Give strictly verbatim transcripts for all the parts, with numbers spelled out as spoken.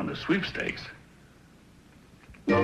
won the sweepstakes. Hey,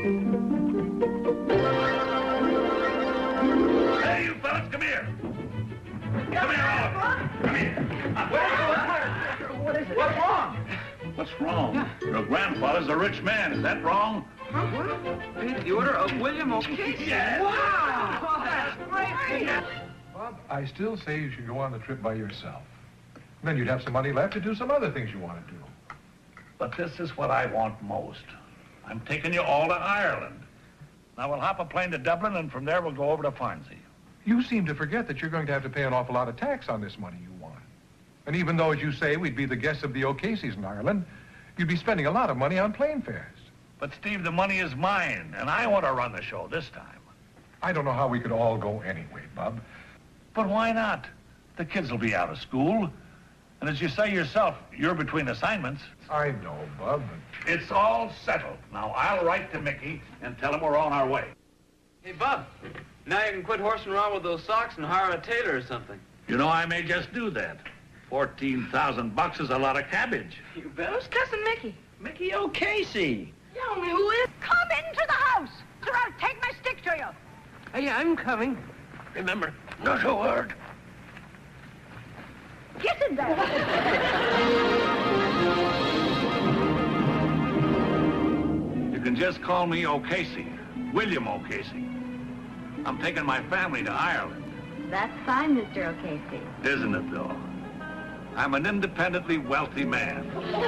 you fellas, come here. Come here, all of you. Come here. What is it? What's wrong? What's wrong? Yeah. Your grandfather's a rich man. Is that wrong? Huh? What? Paid the order of William O'Casey. Yes. Wow! Oh, that's great. Bob, I still say you should go on the trip by yourself. And then you'd have some money left to do some other things you want to do. But this is what I want most. I'm taking you all to Ireland. Now we'll hop a plane to Dublin, and from there we'll go over to Farnsey. You seem to forget that you're going to have to pay an awful lot of tax on this money you won. And even though, as you say, we'd be the guests of the O'Caseys in Ireland, you'd be spending a lot of money on plane fares. But, Steve, the money is mine, and I want to run the show this time. I don't know how we could all go anyway, Bub. But why not? The kids will be out of school. And as you say yourself, you're between assignments. I know, Bub. But... It's all settled. Now, I'll write to Mickey and tell him we're on our way. Hey, Bub, now you can quit horsing around with those socks and hire a tailor or something. You know, I may just do that. Fourteen thousand bucks is a lot of cabbage. You bet. Who's Cousin Mickey? Mickey O'Casey. Tell me who is. Come into the house, or I'll take my stick to you. Hey, I'm coming. Remember, not a word. Get in there. You can just call me O'Casey, William O'Casey. I'm taking my family to Ireland. That's fine, Mister O'Casey. Isn't it, though? I'm an independently wealthy man.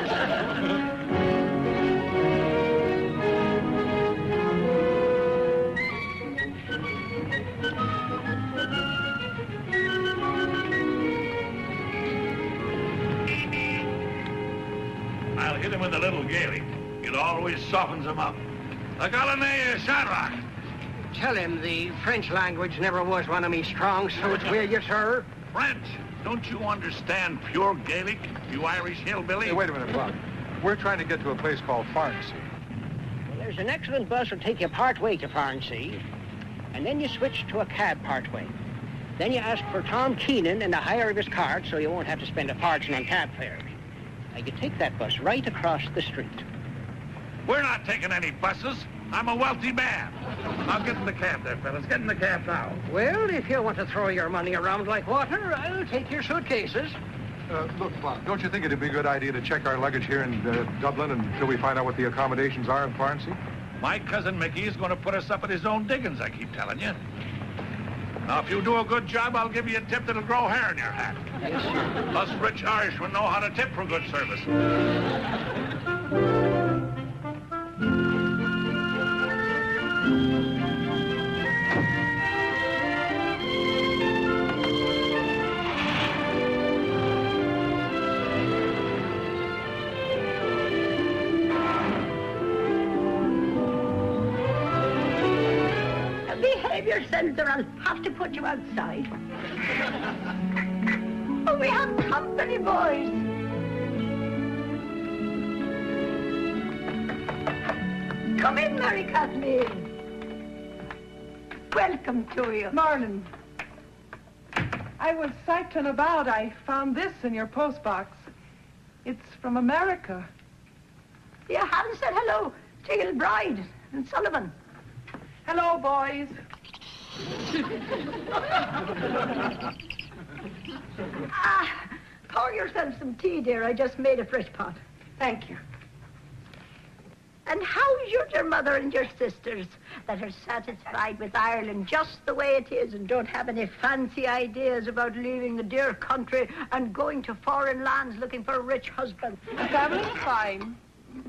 I'll hit him with a little Gaelic. It always softens him up. The Galanea Shamrock. Tell him the French language never was one of me strong suits, will you, sir? French? Don't you understand pure Gaelic, you Irish hillbilly? Hey, wait a minute, Bob. We're trying to get to a place called Farnsey. Well, there's an excellent bus will take you part way to Farnsey, and then you switch to a cab part way. Then you ask for Tom Keenan and the hire of his cart, so you won't have to spend a fortune on cab fares. Now, you take that bus right across the street. We're not taking any buses. I'm a wealthy man. Now get in the cab there, fellas. Get in the cab now. Well, if you want to throw your money around like water, I'll take your suitcases. Uh, look, Bob, don't you think it'd be a good idea to check our luggage here in uh, Dublin until we find out what the accommodations are in Farnsey? My cousin Mickey is going to put us up at his own diggings, I keep telling you. Now, if you do a good job, I'll give you a tip that'll grow hair in your hat. Yes, sir. Us rich Irishmen know how to tip for good service. Behave yourselves or I'll have to put you outside. Oh, we have company, boys. Come in, Mary Kathleen. Welcome to you. Morning. I was cycling about. I found this in your postbox. It's from America. You haven't said hello to Gilbride and Sullivan. Hello, boys. Ah, pour yourself some tea, dear. I just made a fresh pot. Thank you. And how's your dear mother and your sisters that are satisfied with Ireland just the way it is and don't have any fancy ideas about leaving the dear country and going to foreign lands looking for a rich husband? The family's fine.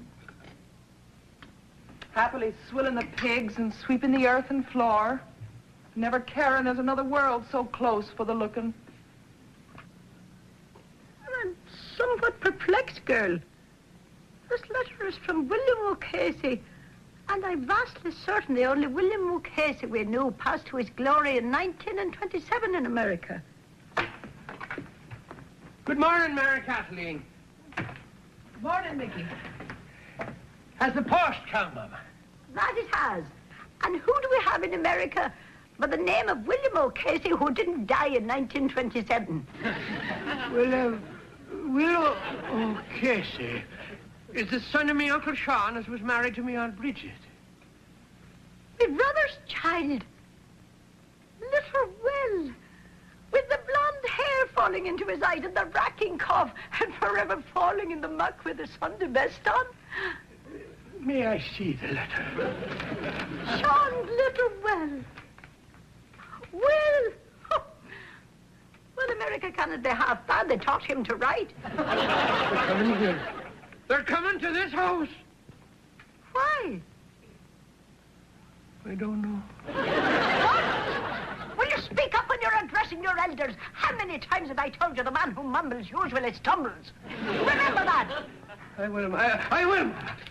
Happily swilling the pigs and sweeping the earthen floor. Never caring there's another world so close for the looking. I'm somewhat perplexed, girl. This letter is from William O'Casey, and I'm vastly certain the only William O'Casey we knew passed to his glory in nineteen twenty-seven in America. Good morning, Mary Kathleen. Good morning, Mickey. Has the post come, Mama? That it has. And who do we have in America by the name of William O'Casey who didn't die in nineteen twenty-seven? Well, uh, Will O'Casey. is the son of me Uncle Sean as was married to me Aunt Bridget. My brother's child. Little Will. With the blonde hair falling into his eyes and the racking cough and forever falling in the muck with the Sunday best on. May I see the letter? Sean's little Will. Will. Oh. Well, America cannot be half bad. They taught him to write. They're coming here. They're coming to this house. Why? I don't know. What? Will you speak up when you're addressing your elders? How many times have I told you the man who mumbles usually stumbles? Remember that. I will. I, I will.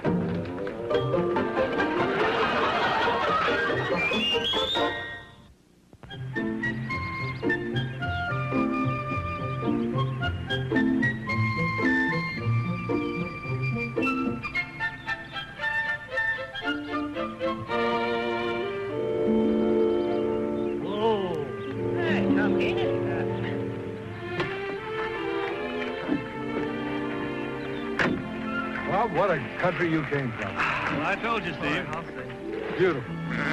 What a country you came from. Well, I told you, Steve. Beautiful.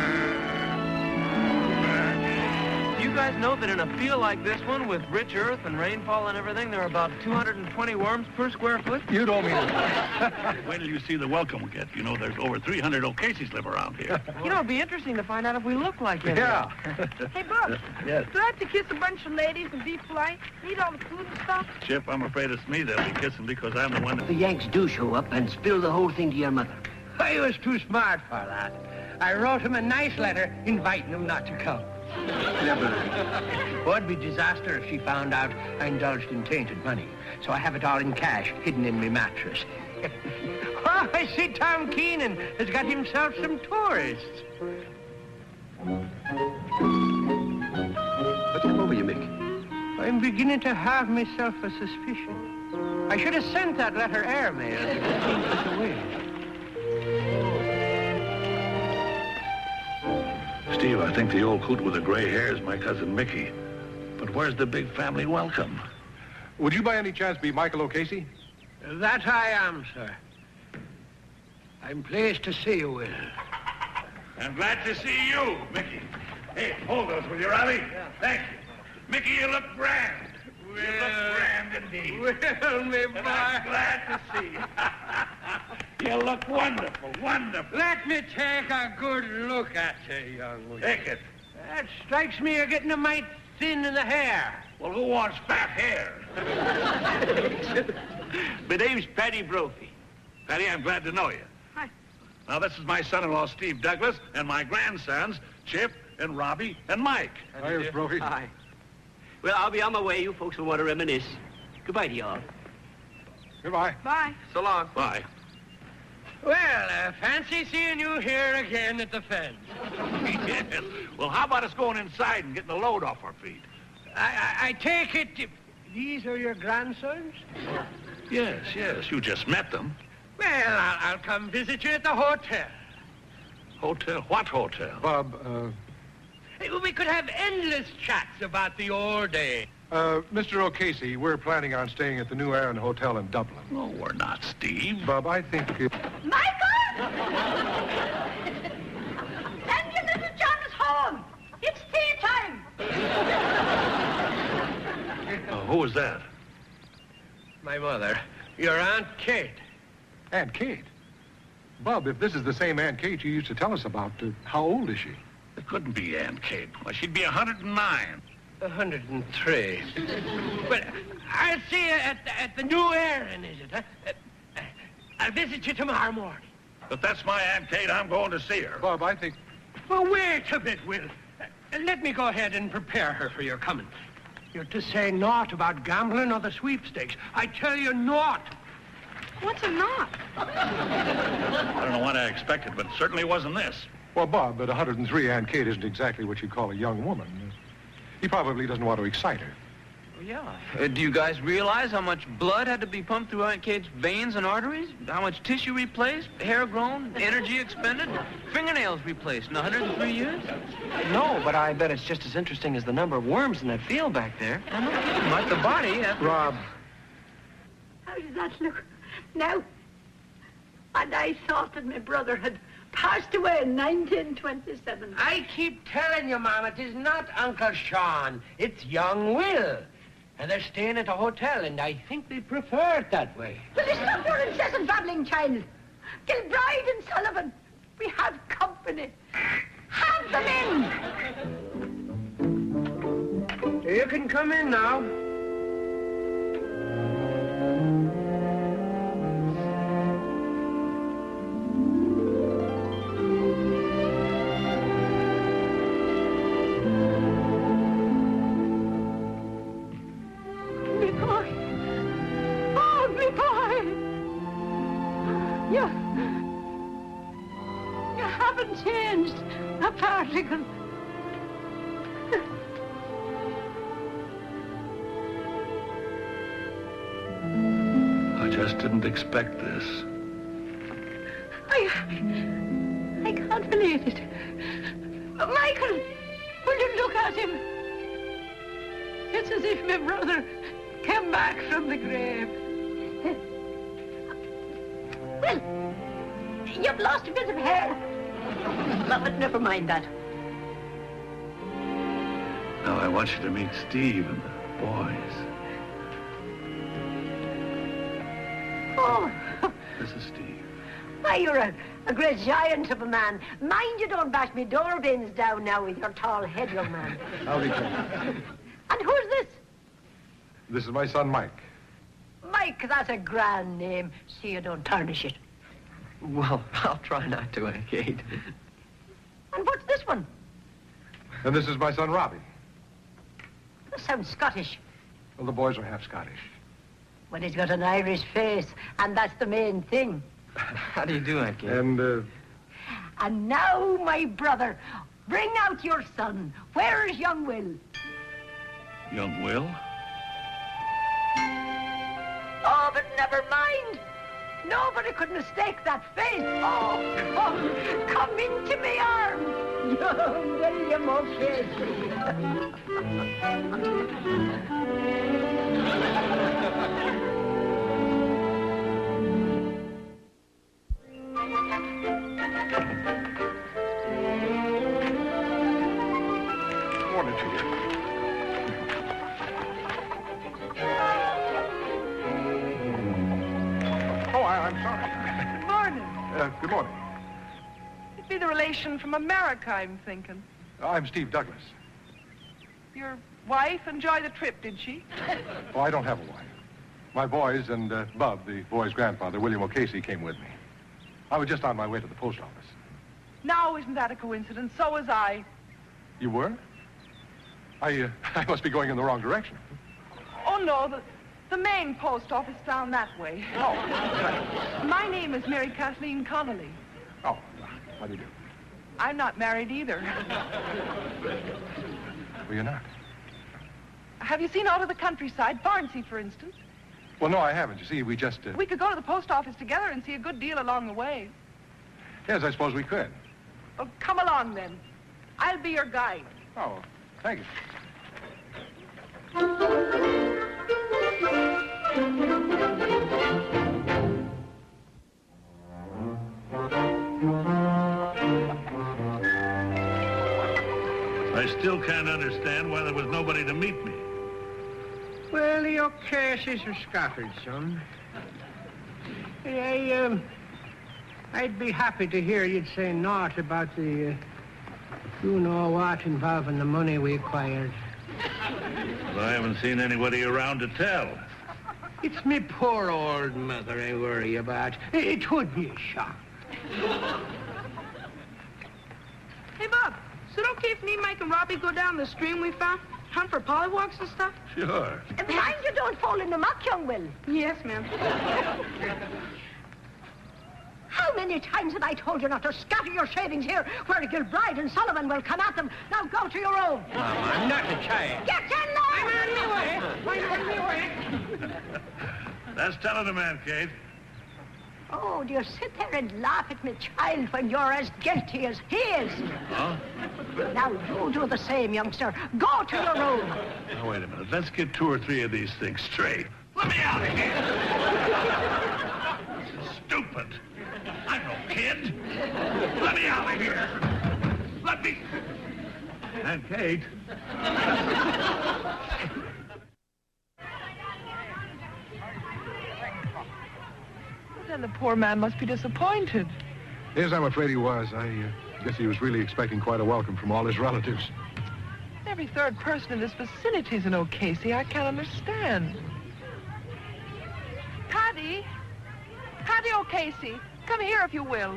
Do you guys know that in a field like this one, with rich earth and rainfall and everything, there are about two hundred twenty worms per square foot? You don't mean it. Wait till you see the welcome we get. You know, there's over three hundred O'Casey's live around here. You know, it'd be interesting to find out if we look like it. Yeah. Hey, Bob. Yes. Do I have to kiss a bunch of ladies and be polite? Eat all the food and stuff? Chip, I'm afraid it's me they'll be kissing because I'm the one that... The Yanks do show up and spill the whole thing to your mother. I was too smart for that. I wrote him a nice letter inviting him not to come. Would be disaster if she found out I indulged in tainted money. So I have it all in cash, hidden in my mattress. Oh, I see Tom Keenan has got himself some tourists. What's come over you, Mick? I'm beginning to have myself a suspicion. I should have sent that letter airmail fifteen foot away. Steve, I think the old coot with the gray hair is my cousin Mickey. But where's the big family welcome? Would you by any chance be Michael O'Casey? That I am, sir. I'm pleased to see you, Will. I'm glad to see you, Mickey. Hey, hold those, will you, Robbie? Yeah. Thank you. Mickey, you look grand. You look grand indeed. Well, me boy. And I'm glad to see you. You look wonderful, wonderful. Let me take a good look at you, young one. Take it. That strikes me you're getting a mite thin in the hair. Well, who wants fat hair? My name's Paddy Brophy. Patty, I'm glad to know you. Hi. Now, this is my son-in-law, Steve Douglas, and my grandsons, Chip and Robbie and Mike. Hi, Brophy. Hi. Well, I'll be on my way. You folks will want to reminisce. Goodbye to y'all. Goodbye. Bye. So long. Bye. Well, uh, fancy seeing you here again at the fence. Yes. Well, how about us going inside and getting the load off our feet? I, I, I take it these are your grandsons? Yes, yes. You just met them. Well, I'll, I'll come visit you at the hotel. Hotel? What hotel? Bob, uh, Hey, we could have endless chats about the old days. uh, Mister O'Casey, we're planning on staying at the New Aaron Hotel in Dublin. No, we're not, Steve. Bob, I think... Uh, Michael! Send your little John's home. It's tea time. Uh, who was that? My mother. Your Aunt Kate. Aunt Kate. Bob, if this is the same Aunt Kate you used to tell us about, uh, how old is she? It couldn't be Aunt Kate. Why, she'd be a hundred and nine. A hundred and three. Well, I'll see you at the, at the New Aaron, is it, huh? Uh, I'll visit you tomorrow morning. But that's my Aunt Kate. I'm going to see her. Bob, I think... Well, wait a bit, Will. Uh, let me go ahead and prepare her for your coming. You're to say naught about gambling or the sweepstakes. I tell you naught. What's a knot? I don't know what I expected, but it certainly wasn't this. Well, Bob, at one hundred and three, Aunt Kate isn't exactly what you'd call a young woman. He probably doesn't want to excite her. Yeah. Uh, do you guys realize how much blood had to be pumped through Aunt Kate's veins and arteries? How much tissue replaced, hair grown, energy expended, fingernails replaced in one hundred and three years? No, but I bet it's just as interesting as the number of worms in that field back there. I'm not kidding. Like the body after... Rob. How does that look? Now, And I thought that my brother had passed away in nineteen twenty-seven. I keep telling you, Mom, it is not Uncle Sean. It's young Will. And they're staying at a hotel, and I think they prefer it that way. Will you stop your incessant babbling, child? Gilbride and Sullivan, we have company. Have them in. You can come in now. Me boy. Oh, me boy. You... You haven't changed a particle. I just didn't expect this. I... I can't believe it. Michael, will you look at him? It's as if my brother came back from the grave. Well, you've lost a bit of hair. But never mind that. Now I want you to meet Steve and the boys. Oh, This is Steve. why, you're a, a great giant of a man. Mind you don't bash me door bins down now with your tall head, young man. Howdy, Clint. And who's this? This is my son, Mike. Mike, that's a grand name. See you don't tarnish it. Well, I'll try not to, Aunt Kate. And what's this one? And this is my son, Robbie. That sounds Scottish. Well, the boys are half Scottish. Well, he's got an Irish face, and that's the main thing. How do you do, Aunt Kate? And, uh, And now, my brother, bring out your son. Where's young Will? Young Will? Oh, but never mind. Nobody could mistake that face. Oh, come, come into my arms. Young William O'Casey. morning to you. Oh, I, I'm sorry. Good morning. Uh, good morning. It'd be the relation from America, I'm thinking. I'm Steve Douglas. Your wife enjoyed the trip, did she? Oh, I don't have a wife. My boys and uh, Bub, the boy's grandfather, William O'Casey, came with me. I was just on my way to the post office. Now, isn't that a coincidence? So was I. You were? I, uh, I must be going in the wrong direction. Oh, no, the, the main post office down that way. Oh. My name is Mary Kathleen Connolly. Oh, how do you do? I'm not married either. Well, you're not. Have you seen out of the countryside, Barnsley, for instance? Well, no, I haven't. You see, we just... Uh... We could go to the post office together and see a good deal along the way. Yes, I suppose we could. Well, come along, then. I'll be your guide. Oh, thank you. I still can't understand why there was nobody to meet me. Well, your cases are scattered, son. I, um, I'd be happy to hear you'd say naught about the, uh, you know what, involving the money we acquired. But I haven't seen anybody around to tell. It's me poor old mother I worry about. It would be a shock. Hey, Bob, is it okay if me, Mike, and Robbie go down the stream we found? Hunt for pollywalks and stuff? Sure. And mind you don't fall in the muck, young Will. Yes, ma'am. How many times have I told you not to scatter your shavings here where Gilbride and Sullivan will come at them? Now go to your room. Mama, I'm not a child. Get in now! I'm on my way. I'm on my way. That's telling a man, Kate. Oh, do you sit there and laugh at me, child, when you're as guilty as he is? Huh? Now, you do the same, youngster. Go to your room. Now, wait a minute. Let's get two or three of these things straight. Let me out of here! This is stupid. Let me out of here. Let me... And Kate... Then the poor man must be disappointed. Yes, I'm afraid he was. I uh, guess he was really expecting quite a welcome from all his relatives. Every third person in this vicinity is an O'Casey. I can't understand. Paddy! Paddy O'Casey, come here if you will.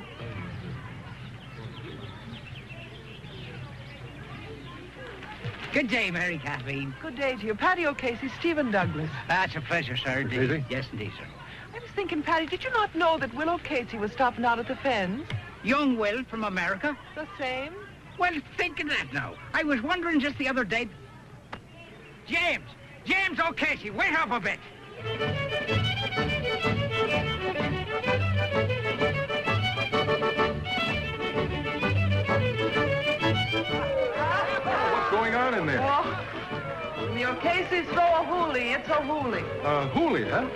Good day, Mary Kathleen. Good day to you. Paddy O'Casey, Stephen Douglas. That's a pleasure, sir. O'Casey? Yes, indeed, sir. I was thinking, Paddy, did you not know that Will O'Casey was stopping out at the Fens? Young Will from America? The same? Well, think of that now. I was wondering just the other day... James! James O'Casey, wait up a bit. What's going on in there? Oh, the O'Caseys throw a hoolie. It's a hoolie. Uh, Hoolie, huh?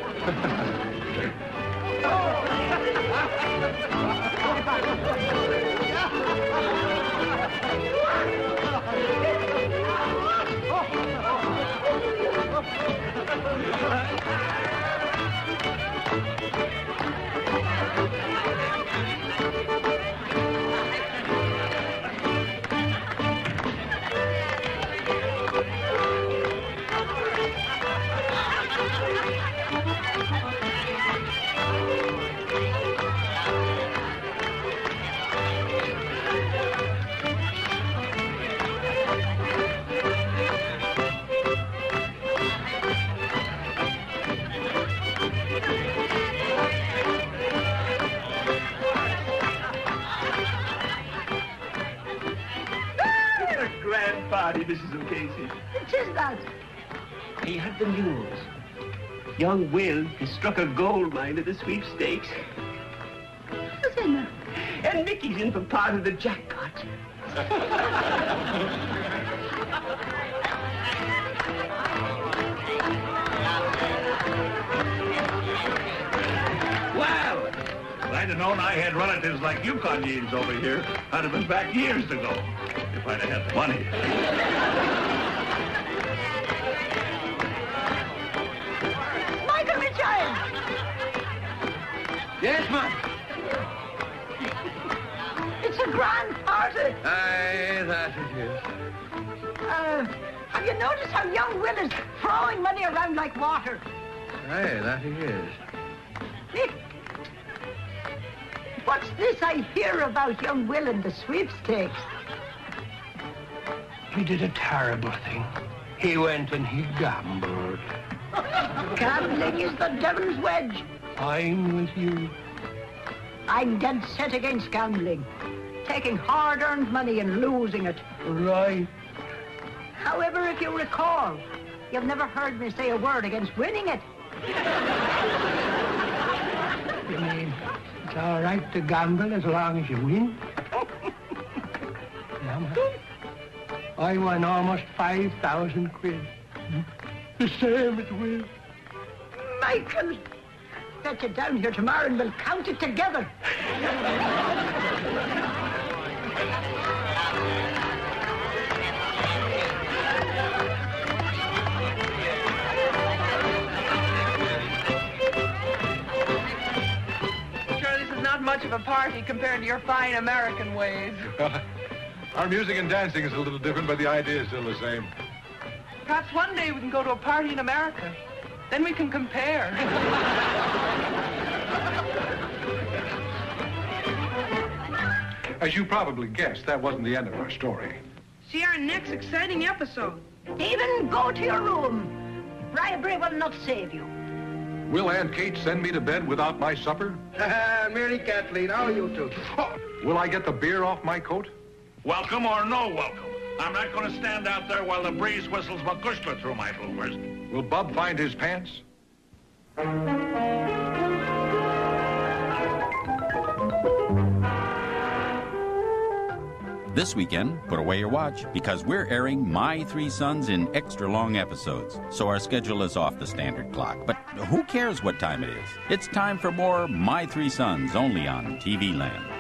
Party, Missus O'Casey. It is that. He had the news. Young Will has struck a gold mine at the sweepstakes. Who's in there? And Mickey's in for part of the jackpot. Well, if I'd have known I had relatives like you Conyers over here, I'd have been back years ago. If I'd have had the money. Michael Mitchell! Yes, ma'am. It's a grand party. Aye, that it is. Uh, have you noticed how young Will is throwing money around like water? Aye, that it is. Nick, what's this I hear about young Will in the sweepstakes? He did a terrible thing. He went and he gambled. Gambling is the devil's wedge. I'm with you. I'm dead set against gambling. Taking hard-earned money and losing it. Right. However, if you recall, you've never heard me say a word against winning it. You mean it's all right to gamble as long as you win? Yeah, man. I won almost five thousand quid. The same as Will. Michael, get you down here tomorrow and we'll count it together. Sure, this is not much of a party compared to your fine American ways. Our music and dancing is a little different, but the idea is still the same. Perhaps one day we can go to a party in America. Then we can compare. As you probably guessed, that wasn't the end of our story. See our next exciting episode. Stephen, go to your room. Bribery will not save you. Will Aunt Kate send me to bed without my supper? Mary Kathleen, how are you two? Will I get the beer off my coat? Welcome or no welcome. I'm not going to stand out there while the breeze whistles McCushla through my bloomers. Will Bub find his pants? This weekend, put away your watch because we're airing My Three Sons in extra long episodes. So our schedule is off the standard clock. But who cares what time it is? It's time for more My Three Sons only on T V Land.